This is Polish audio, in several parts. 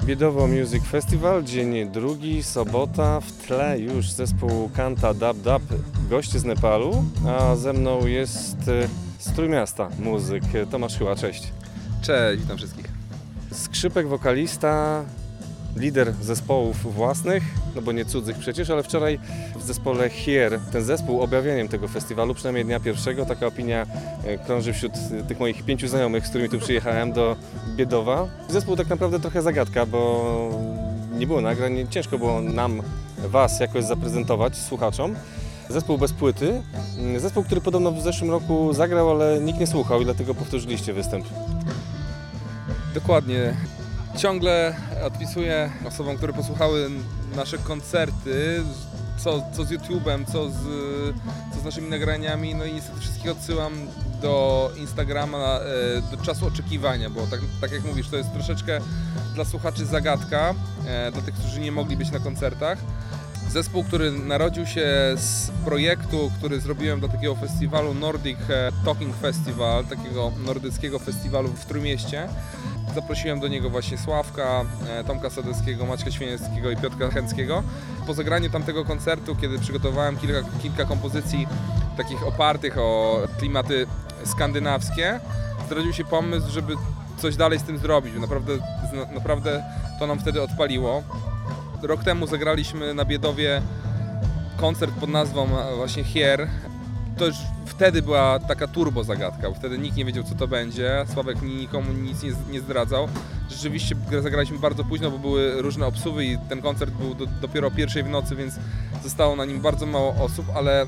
Biedowo Music Festival, dzień drugi, sobota, w tle już zespół Kanta Dab Dab, goście z Nepalu, a ze mną jest z Trójmiasta muzyk Tomasz Chyła, cześć. Cześć, witam wszystkich. Skrzypek, wokalista, lider zespołów własnych, no bo nie cudzych przecież, ale wczoraj w zespole Here, ten zespół objawieniem tego festiwalu, przynajmniej dnia pierwszego, taka opinia krąży wśród tych moich 5 znajomych, z którymi tu przyjechałem do Biedowa. Zespół tak naprawdę trochę zagadka, bo nie było nagrań, ciężko było nam, was jakoś zaprezentować słuchaczom. Zespół bez płyty, zespół, który podobno w zeszłym roku zagrał, ale nikt nie słuchał i dlatego powtórzyliście występ. Dokładnie. Ciągle odpisuję osobom, które posłuchały nasze koncerty, co z YouTube'em, co z naszymi nagraniami, no i niestety wszystkich odsyłam do Instagrama, do czasu oczekiwania, bo tak jak mówisz, to jest troszeczkę dla słuchaczy zagadka, dla tych, którzy nie mogli być na koncertach. Zespół, który narodził się z projektu, który zrobiłem dla takiego festiwalu Nordic Talking Festival, takiego nordyckiego festiwalu w Trójmieście. Zaprosiłem do niego właśnie Sławka, Tomka Sadeckiego, Maćka Świniewskiego i Piotra Chęckiego. Po zagraniu tamtego koncertu, kiedy przygotowałem kilka kompozycji takich opartych o klimaty skandynawskie, zrodził się pomysł, żeby coś dalej z tym zrobić. Naprawdę to nam wtedy odpaliło. Rok temu zagraliśmy na Biedowie koncert pod nazwą właśnie Here. To już wtedy była taka turbo zagadka, bo wtedy nikt nie wiedział, co to będzie. Sławek nikomu nic nie zdradzał. Rzeczywiście zagraliśmy bardzo późno, bo były różne obsuwy i ten koncert był dopiero o 1:00 w nocy, więc zostało na nim bardzo mało osób, ale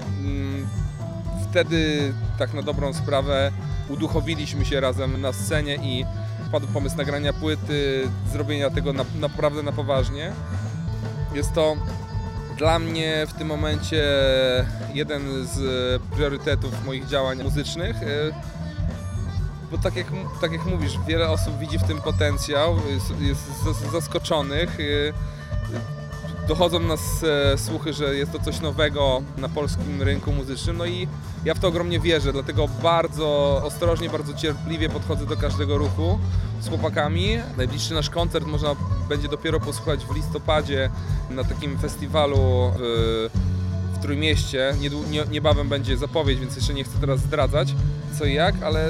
wtedy tak na dobrą sprawę uduchowiliśmy się razem na scenie i padł pomysł nagrania płyty, zrobienia tego naprawdę na poważnie. Jest to dla mnie w tym momencie jeden z priorytetów moich działań muzycznych, bo tak jak mówisz, wiele osób widzi w tym potencjał, jest zaskoczonych. Dochodzą nas słuchy, że jest to coś nowego na polskim rynku muzycznym, no i ja w to ogromnie wierzę, dlatego bardzo ostrożnie, bardzo cierpliwie podchodzę do każdego ruchu z chłopakami. Najbliższy nasz koncert można będzie dopiero posłuchać w listopadzie na takim festiwalu w Trójmieście. Niebawem będzie zapowiedź, więc jeszcze nie chcę teraz zdradzać co i jak, ale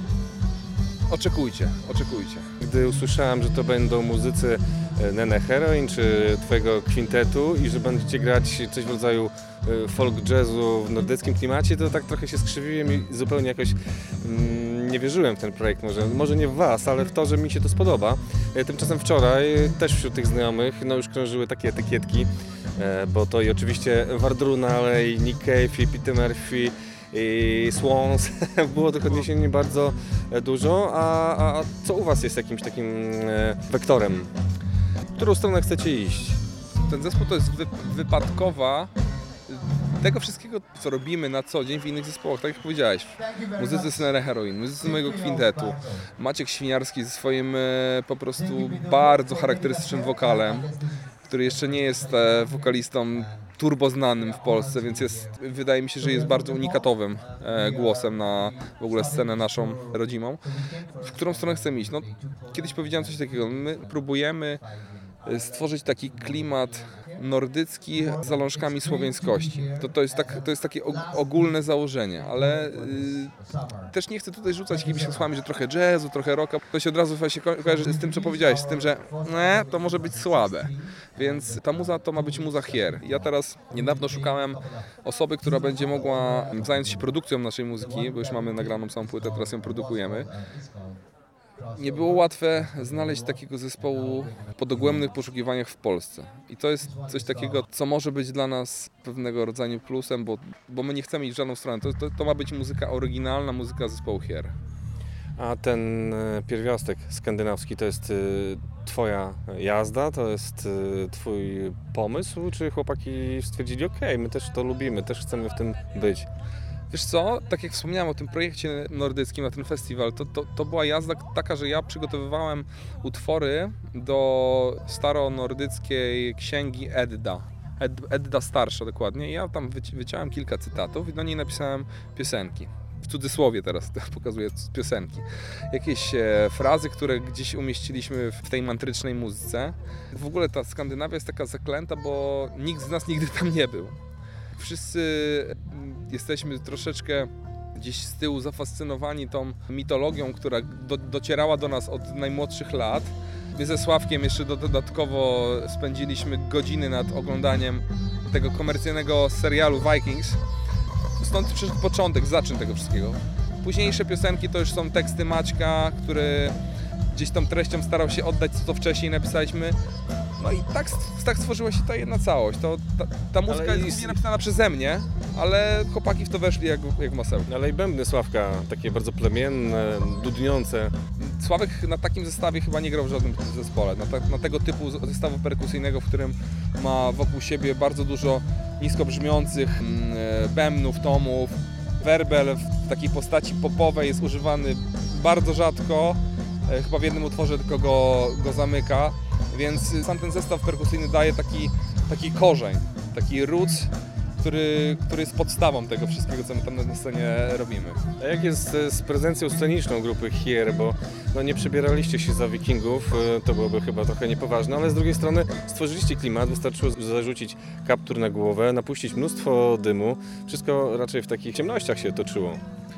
oczekujcie. Gdy usłyszałem, że to będą muzycy Nene Heroin czy twojego kwintetu i że będziecie grać coś w rodzaju folk jazzu w nordyckim klimacie, to tak trochę się skrzywiłem i zupełnie jakoś nie wierzyłem w ten projekt. Może nie w was, ale w to, że mi się to spodoba. Tymczasem wczoraj też wśród tych znajomych już krążyły takie etykietki, bo to i oczywiście Wardruna, i Nick Cave, i Peter Murphy, i Swans, było tych odniesień bardzo dużo, a co u was jest jakimś takim wektorem? W którą stronę chcecie iść? Ten zespół to jest wypadkowa tego wszystkiego, co robimy na co dzień w innych zespołach, tak jak powiedziałeś. Muzycy z Nene Heroin, muzycy mojego kwintetu, Maciek Świniarski ze swoim po prostu bardzo charakterystycznym wokalem, który jeszcze nie jest wokalistą turbo znanym w Polsce, więc wydaje mi się, że jest bardzo unikatowym głosem na w ogóle scenę naszą rodzimą. W którą stronę chcemy iść? No, kiedyś powiedziałem coś takiego, my próbujemy stworzyć taki klimat nordycki z zalążkami słowiańskości. To jest takie ogólne założenie, ale też nie chcę tutaj rzucać jakimiś hasłami, że trochę jazzu, trochę rocka. To się od razu właśnie kojarzy z tym, co powiedziałeś, z tym, że to może być słabe. Więc ta muza to ma być muza Here. Ja teraz niedawno szukałem osoby, która będzie mogła zająć się produkcją naszej muzyki, bo już mamy nagraną samą płytę, teraz ją produkujemy. Nie było łatwe znaleźć takiego zespołu po dogłębnych poszukiwaniach w Polsce. I to jest coś takiego, co może być dla nas pewnego rodzaju plusem, bo my nie chcemy iść w żadną stronę. To ma być muzyka oryginalna, muzyka zespołu Here. A ten pierwiastek skandynawski to jest twoja jazda, to jest twój pomysł, czy chłopaki stwierdzili, okej, my też to lubimy, też chcemy w tym być? Wiesz co, tak jak wspomniałem o tym projekcie nordyckim na ten festiwal, to była jazda taka, że ja przygotowywałem utwory do staronordyckiej księgi Edda. Edda starsza dokładnie. I ja tam wyciąłem kilka cytatów i do niej napisałem piosenki. cudzysłowie teraz pokazuję z piosenki, jakieś frazy, które gdzieś umieściliśmy w tej mantrycznej muzyce. W ogóle ta Skandynawia jest taka zaklęta, bo nikt z nas nigdy tam nie był. Wszyscy jesteśmy troszeczkę gdzieś z tyłu zafascynowani tą mitologią, która docierała do nas od najmłodszych lat. My ze Sławkiem jeszcze dodatkowo spędziliśmy godziny nad oglądaniem tego komercyjnego serialu Vikings. Stąd przyszedł początek, zaczyn tego wszystkiego. Późniejsze piosenki to już są teksty Maćka, który gdzieś tą treścią starał się oddać, co wcześniej napisaliśmy. No i tak stworzyła się ta jedna całość. Ta muzyka jest głównie napisana przeze mnie, ale chłopaki w to weszli jak w masełko. Ale i bębny Sławka, takie bardzo plemienne, dudniące. Sławek na takim zestawie chyba nie grał w żadnym zespole. Na tego typu zestawu perkusyjnego, w którym ma wokół siebie bardzo dużo nisko brzmiących bębnów, tomów. Werbel w takiej postaci popowej jest używany bardzo rzadko. Chyba w jednym utworze tylko go zamyka. Więc sam ten zestaw perkusyjny daje taki korzeń, taki roots, który jest podstawą tego wszystkiego, co my tam na scenie robimy. A jak jest z prezencją sceniczną grupy Here, bo nie przebieraliście się za wikingów, to byłoby chyba trochę niepoważne, ale z drugiej strony stworzyliście klimat, wystarczyło zarzucić kaptur na głowę, napuścić mnóstwo dymu, wszystko raczej w takich ciemnościach się toczyło.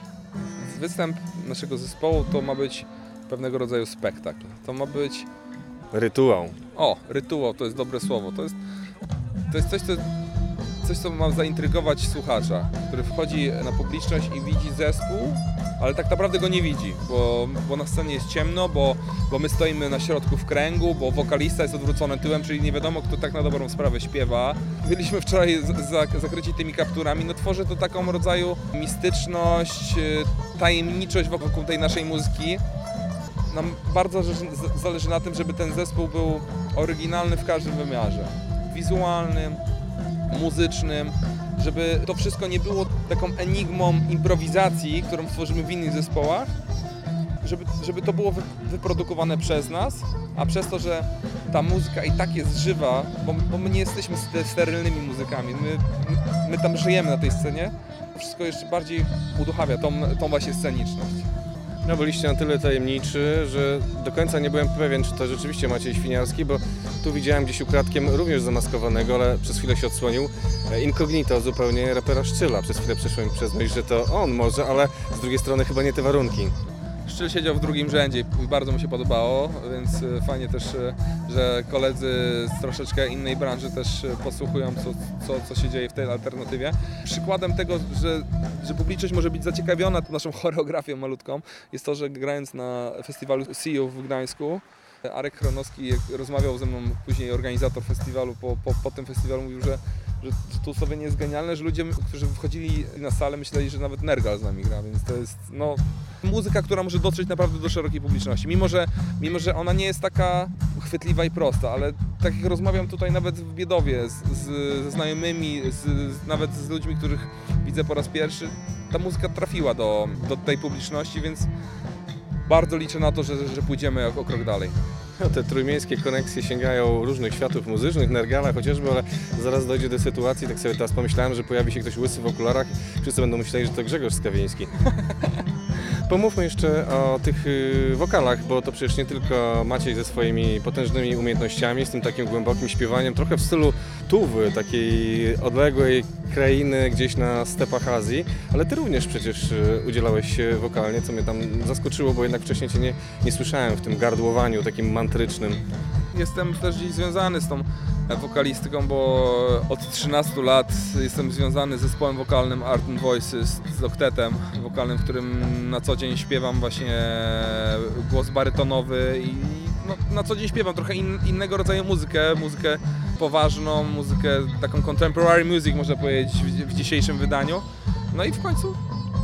Występ naszego zespołu to ma być pewnego rodzaju spektakl, to ma być Rytuał. Rytuał to jest dobre słowo. To jest coś, co ma zaintrygować słuchacza, który wchodzi na publiczność i widzi zespół, ale tak naprawdę go nie widzi, bo na scenie jest ciemno, bo my stoimy na środku w kręgu, bo wokalista jest odwrócony tyłem, czyli nie wiadomo, kto tak na dobrą sprawę śpiewa. Byliśmy wczoraj zakryci tymi kapturami, tworzy to taką rodzaju mistyczność, tajemniczość wokół tej naszej muzyki. Nam bardzo zależy na tym, żeby ten zespół był oryginalny w każdym wymiarze. Wizualnym, muzycznym, żeby to wszystko nie było taką enigmą improwizacji, którą tworzymy w innych zespołach, żeby to było wyprodukowane przez nas, a przez to, że ta muzyka i tak jest żywa, bo my nie jesteśmy sterylnymi muzykami, my tam żyjemy na tej scenie, to wszystko jeszcze bardziej uduchawia tą właśnie sceniczność. No, byliście na tyle tajemniczy, że do końca nie byłem pewien, czy to rzeczywiście Maciej Świniarski, bo tu widziałem gdzieś ukradkiem również zamaskowanego, ale przez chwilę się odsłonił incognito zupełnie rapera Szczyla. Przez chwilę przeszło mi przez myśl, że to on może, ale z drugiej strony chyba nie te warunki. Szczyl siedział w drugim rzędzie i bardzo mu się podobało, więc fajnie też, że koledzy z troszeczkę innej branży też posłuchują, co się dzieje w tej alternatywie. Przykładem tego, że publiczność może być zaciekawiona tą naszą choreografią malutką, jest to, że grając na festiwalu See You w Gdańsku, Arek Chronowski, jak rozmawiał ze mną później organizator festiwalu, po tym festiwalu mówił, że to ustawienie jest genialne, że ludzie, którzy wchodzili na salę, myśleli, że nawet Nergal z nami gra, więc to jest muzyka, która może dotrzeć naprawdę do szerokiej publiczności. Mimo że ona nie jest taka chwytliwa i prosta, ale tak jak rozmawiam tutaj nawet w Biedowie ze znajomymi, nawet z ludźmi, których widzę po raz pierwszy, ta muzyka trafiła do tej publiczności, więc bardzo liczę na to, że pójdziemy o krok dalej. No, te trójmiejskie koneksje sięgają różnych światów muzycznych, Nergala chociażby, ale zaraz dojdzie do sytuacji, tak sobie teraz pomyślałem, że pojawi się ktoś łysy w okularach i wszyscy będą myśleli, że to Grzegorz Skawiński. Pomówmy jeszcze o tych wokalach, bo to przecież nie tylko Maciej ze swoimi potężnymi umiejętnościami, z tym takim głębokim śpiewaniem, trochę w stylu Tuwy, takiej odległej krainy gdzieś na stepach Azji, ale ty również przecież udzielałeś się wokalnie, co mnie tam zaskoczyło, bo jednak wcześniej cię nie słyszałem w tym gardłowaniu takim mantrycznym. Jestem też gdzieś związany z tą wokalistyką, bo od 13 lat jestem związany z zespołem wokalnym Art and Voices, z oktetem wokalnym, w którym na co dzień śpiewam właśnie głos barytonowy i na co dzień śpiewam trochę innego rodzaju muzykę poważną, muzykę taką contemporary music, można powiedzieć, w dzisiejszym wydaniu. No i w końcu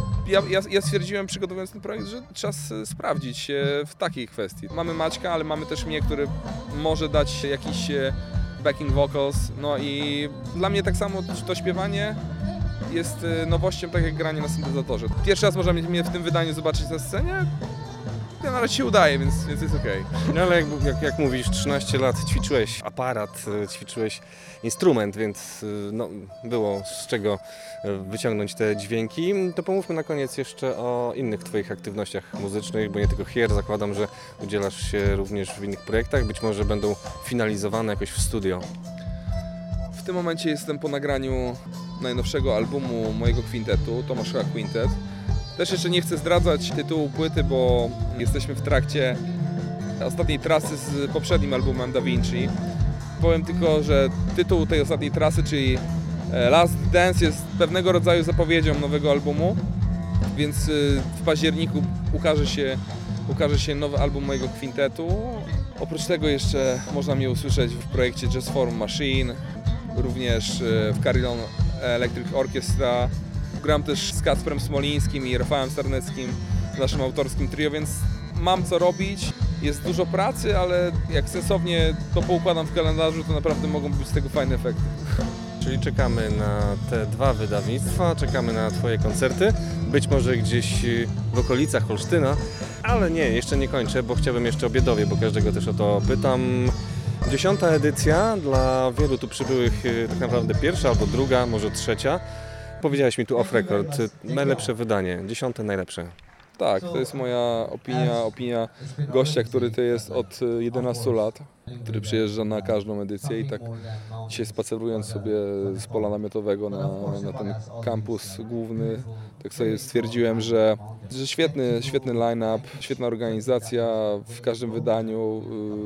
ja stwierdziłem, przygotowując ten projekt, że czas sprawdzić się w takiej kwestii. Mamy Maćka, ale mamy też mnie, który może dać jakiś backing vocals, no i dla mnie tak samo to śpiewanie jest nowością, tak jak granie na syntezatorze. Pierwszy raz można mnie w tym wydaniu zobaczyć na scenie, średnio na razie się udaje, więc jest okej. No ale jak mówisz, 13 lat ćwiczyłeś aparat, ćwiczyłeś instrument, więc no, było z czego wyciągnąć te dźwięki. To pomówmy na koniec jeszcze o innych Twoich aktywnościach muzycznych, bo nie tylko Here, zakładam, że udzielasz się również w innych projektach, być może będą finalizowane jakoś w studio. W tym momencie jestem po nagraniu najnowszego albumu mojego kwintetu, Tomasz H. Quintet. Też jeszcze nie chcę zdradzać tytułu płyty, bo jesteśmy w trakcie ostatniej trasy z poprzednim albumem Da Vinci. Powiem tylko, że tytuł tej ostatniej trasy, czyli Last Dance, jest pewnego rodzaju zapowiedzią nowego albumu, więc w październiku ukaże się nowy album mojego kwintetu. Oprócz tego jeszcze można mnie usłyszeć w projekcie Jazz Forum Machine, również w Carillon Electric Orchestra. Gram też z Kacprem Smolińskim i Rafałem Sarneckim w naszym autorskim trio, więc mam co robić. Jest dużo pracy, ale jak sensownie to poukładam w kalendarzu, to naprawdę mogą być z tego fajne efekty. Czyli czekamy na te 2 wydawnictwa, czekamy na Twoje koncerty, być może gdzieś w okolicach Olsztyna, ale nie, jeszcze nie kończę, bo chciałbym jeszcze o Biedowie, bo każdego też o to pytam. 10. edycja, dla wielu tu przybyłych tak naprawdę pierwsza albo druga, może trzecia. Powiedziałeś mi tu off record, najlepsze wydanie, 10. najlepsze. Tak, to jest moja opinia gościa, który tu jest od 11 lat, który przyjeżdża na każdą edycję i tak dzisiaj spacerując sobie z pola namiotowego na ten kampus główny, tak sobie stwierdziłem, że świetny line-up, świetna organizacja w każdym wydaniu.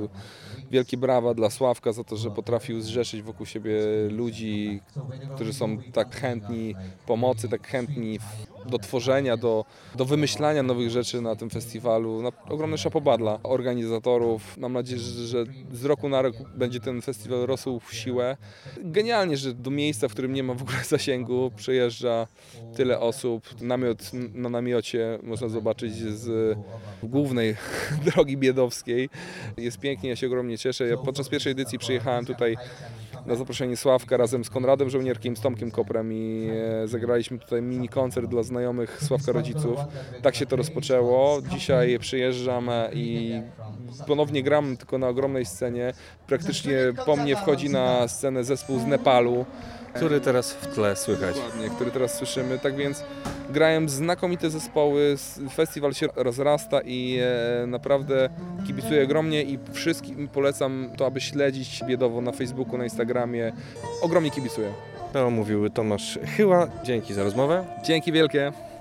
Wielkie brawa dla Sławka za to, że potrafił zrzeszyć wokół siebie ludzi, którzy są tak chętni pomocy, tak chętni do tworzenia, do wymyślania nowych rzeczy na tym festiwalu. Ogromny chapeau dla organizatorów. Mam nadzieję, że z roku na rok będzie ten festiwal rósł w siłę. Genialnie, że do miejsca, w którym nie ma w ogóle zasięgu, przyjeżdża tyle osób. Namiot na namiocie można zobaczyć z głównej drogi biedowskiej. Jest pięknie, ja się ogromnie cieszę. Ja podczas pierwszej edycji przyjechałem tutaj na zaproszenie Sławka razem z Konradem Żołnierkiem, z Tomkiem Koprem i zagraliśmy tutaj mini koncert dla znajomych Sławka rodziców. Tak się to rozpoczęło. Dzisiaj przyjeżdżam i ponownie gram tylko na ogromnej scenie. Praktycznie po mnie wchodzi na scenę zespół z Nepalu, Który teraz w tle słychać. dokładnie, który teraz słyszymy. Tak więc grają znakomite zespoły, festiwal się rozrasta i naprawdę kibicuję ogromnie i wszystkim polecam to, aby śledzić Biedowo na Facebooku, na Instagramie. Ogromnie kibicuję. To mówił Tomasz Chyła. Dzięki za rozmowę. Dzięki wielkie.